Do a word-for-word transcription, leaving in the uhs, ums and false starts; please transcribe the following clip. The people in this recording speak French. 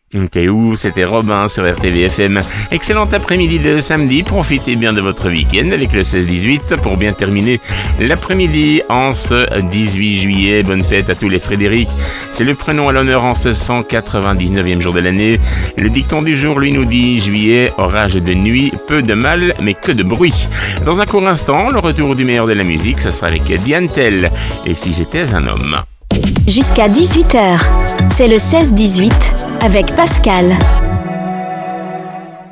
T'es où? C'était Robin sur R T V F M. Excellent après-midi de samedi, profitez bien de votre week-end avec le seize dix-huit pour bien terminer l'après-midi en ce dix-huit juillet. Bonne fête à tous les Frédéric. C'est le prénom à l'honneur en ce cent quatre-vingt-dix-neuvième jour de l'année. Le dicton du jour, lui, nous dit juillet, orage de nuit, peu de mal, mais que de bruit. Dans un court instant, le retour du meilleur de la musique, ça sera avec Diane Tell. Et si j'étais un homme? Jusqu'à dix-huit heures, c'est le seize dix-huit avec Pascal.